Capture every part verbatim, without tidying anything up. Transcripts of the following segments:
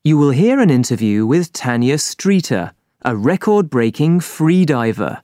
You will hear an interview with Tanya Streeter, a record-breaking freediver.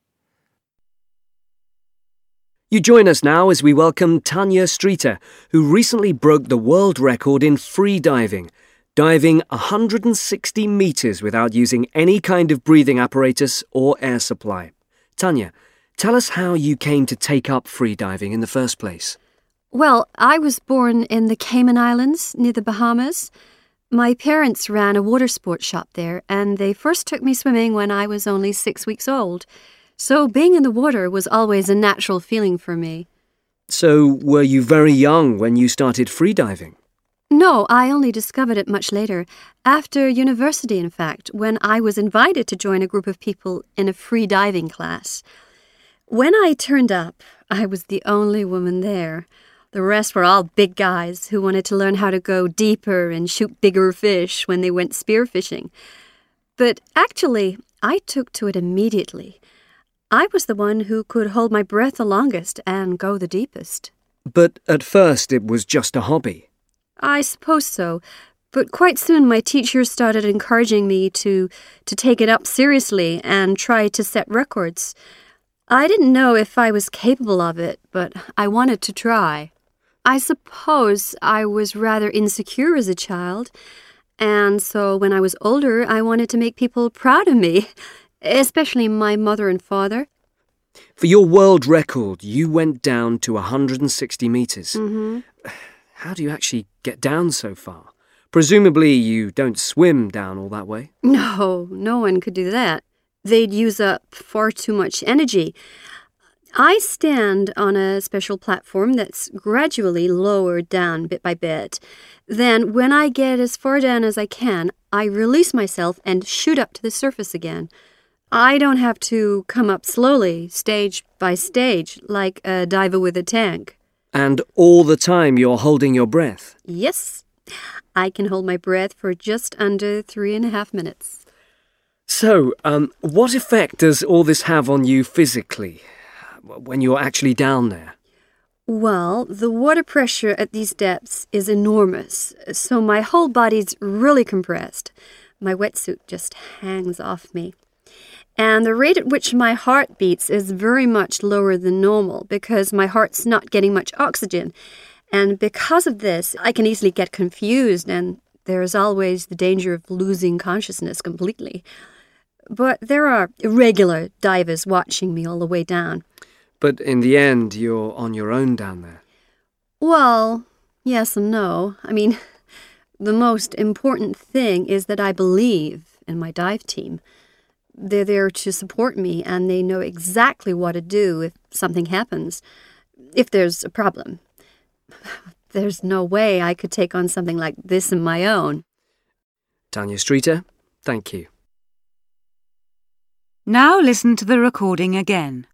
You join us now as we welcome Tanya Streeter, who recently broke the world record in freediving, diving one hundred sixty metres without using any kind of breathing apparatus or air supply. Tanya, tell us how you came to take up freediving in the first place. Well, I was born in the Cayman Islands, near the Bahamas. My parents ran a water sports shop there, and they first took me swimming when I was only six weeks old. So being in the water was always a natural feeling for me. So were you very young when you started freediving? No, I only discovered it much later, after university in fact, when I was invited to join a group of people in a free diving class. When I turned up, I was the only woman there. The rest were all big guys who wanted to learn how to go deeper and shoot bigger fish when they went spearfishing. But actually, I took to it immediately. I was the one who could hold my breath the longest and go the deepest. But at first it was just a hobby. I suppose so. But quite soon my teachers started encouraging me to, to take it up seriously and try to set records. I didn't know if I was capable of it, but I wanted to try. I suppose I was rather insecure as a child, and so when I was older, I wanted to make people proud of me, especially my mother and father. For your world record, you went down to one hundred sixty metres. Mm-hmm. How do you actually get down so far? Presumably you don't swim down all that way. No, no one could do that. They'd use up far too much energy. I stand on a special platform that's gradually lowered down bit by bit. Then, when I get as far down as I can, I release myself and shoot up to the surface again. I don't have to come up slowly, stage by stage, like a diver with a tank. And all the time you're holding your breath? Yes, I can hold my breath for just under three and a half minutes. So, um, what effect does all this have on you physically, when you're actually down there? Well, the water pressure at these depths is enormous, so my whole body's really compressed. My wetsuit just hangs off me. And the rate at which my heart beats is very much lower than normal because my heart's not getting much oxygen. And because of this, I can easily get confused, and there's always the danger of losing consciousness completely. But there are regular divers watching me all the way down. But in the end, you're on your own down there. Well, yes and no. I mean, the most important thing is that I believe in my dive team. They're there to support me, and they know exactly what to do if something happens, if there's a problem. There's no way I could take on something like this on my own. Tanya Streeter, thank you. Now listen to the recording again.